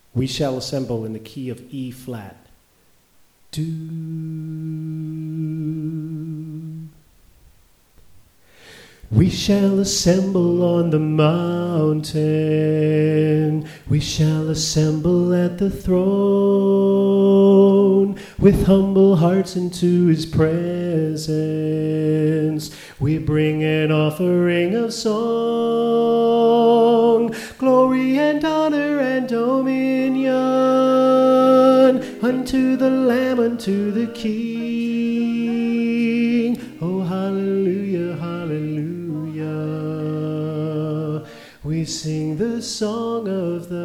We shall assemble in the key of E flat. Do. We shall assemble on the mountain. We shall assemble at the throne with humble hearts into his presence. We bring an offering of song, glory and honor and dominion unto the Lamb, unto the King. Oh, hallelujah, hallelujah. We sing the song of the